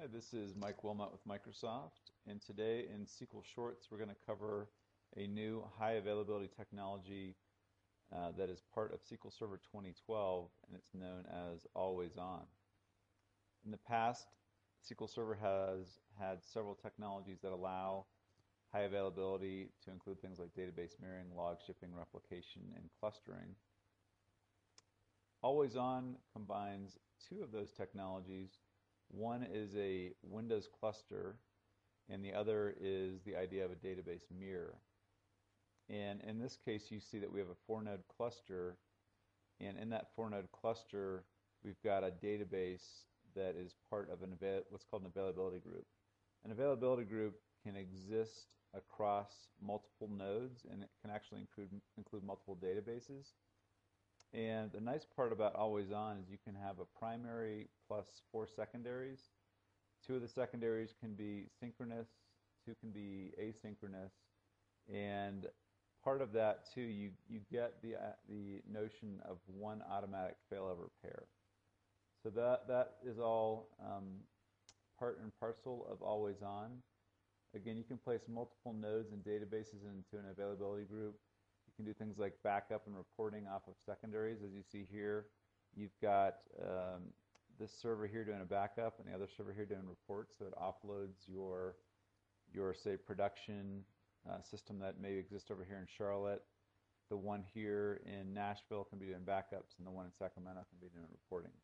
Hi, this is Mike Wilmot with Microsoft, and today in SQL Shorts we're going to cover a new high availability technology that is part of SQL Server 2012, and it's known as Always On. In the past, SQL Server has had several technologies that allow high availability to include things like database mirroring, log shipping, replication, and clustering. Always On combines two of those technologies. One is a Windows cluster, and the other is the idea of a database mirror. And in this case, you see that we have a 4-node cluster, and in that 4-node cluster, we've got a database that is part of what's called an availability group. An availability group can exist across multiple nodes, and it can actually include multiple databases. And the nice part about Always On is you can have a primary plus 4 secondaries. 2 of the secondaries can be synchronous, 2 can be asynchronous, and part of that too, you get the notion of one automatic failover pair. So that is all part and parcel of Always On. Again, you can place multiple nodes and databases into an availability group. You can do things like backup and reporting off of secondaries. As you see here, you've got this server here doing a backup and the other server here doing reports, so it offloads your say, production system that may exist over here in Charlotte. The one here in Nashville can be doing backups, and the one in Sacramento can be doing reporting.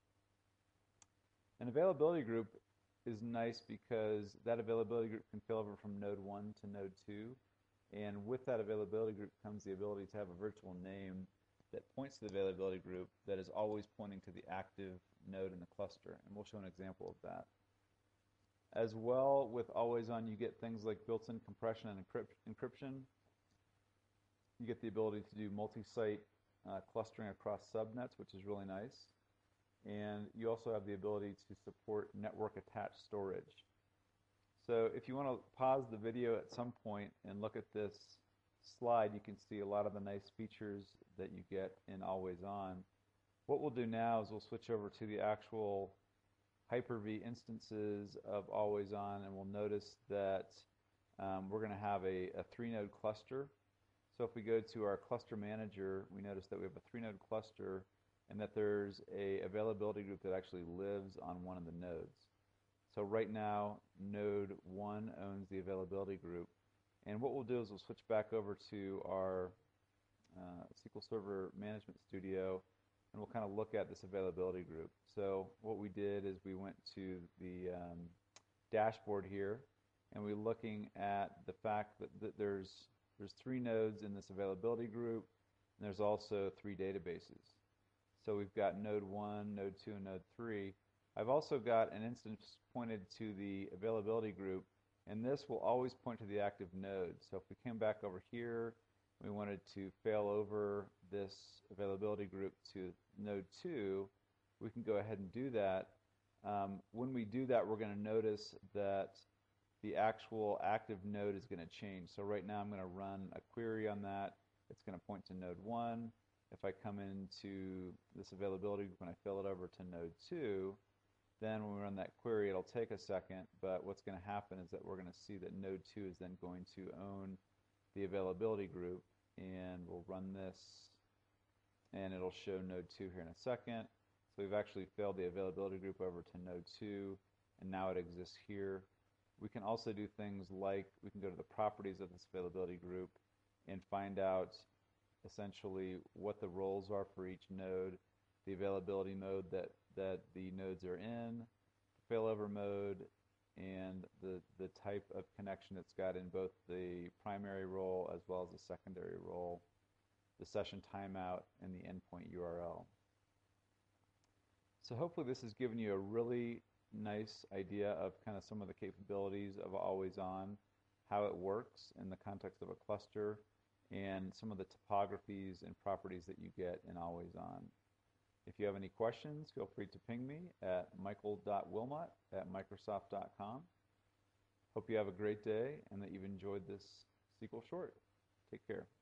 An availability group is nice because that availability group can fail over from node 1 to node 2. And with that availability group comes the ability to have a virtual name that points to the availability group that is always pointing to the active node in the cluster. And we'll show an example of that. As well, with Always On, you get things like built-in compression and encryption. You get the ability to do multi-site clustering across subnets, which is really nice. And you also have the ability to support network-attached storage. So if you want to pause the video at some point and look at this slide, you can see a lot of the nice features that you get in Always On. What we'll do now is we'll switch over to the actual Hyper-V instances of Always On, and we'll notice that we're going to have a 3-node cluster. So if we go to our cluster manager, we notice that we have a 3-node cluster and that there's a availability group that actually lives on one of the nodes. So right now, node 1 owns the availability group. And what we'll do is we'll switch back over to our SQL Server Management Studio, and we'll kind of look at this availability group. So what we did is we went to the dashboard here, and we're looking at the fact that there's 3 nodes in this availability group, and there's also 3 databases. So we've got node 1, node 2, and node 3. I've also got an instance pointed to the availability group, and this will always point to the active node. So if we came back over here, we wanted to fail over this availability group to node 2, we can go ahead and do that. When we do that, we're going to notice that the actual active node is going to change. So right now I'm going to run a query on that. It's going to point to node 1. If I come into this availability group and I fail it over to node 2, then when we run that query, it'll take a second, but what's going to happen is that we're going to see that node 2 is then going to own the availability group, and we'll run this, and it'll show node 2 here in a second. So we've actually failed the availability group over to node 2, and now it exists here. We can also do things like we can go to the properties of this availability group and find out essentially what the roles are for each node, the availability mode that the nodes are in, the failover mode, and the type of connection it's got in both the primary role as well as the secondary role, the session timeout, and the endpoint URL. So hopefully this has given you a really nice idea of kind of some of the capabilities of Always On, how it works in the context of a cluster, and some of the topographies and properties that you get in Always On. If you have any questions, feel free to ping me at michael.wilmot@microsoft.com. Hope you have a great day and that you've enjoyed this SQL Short. Take care.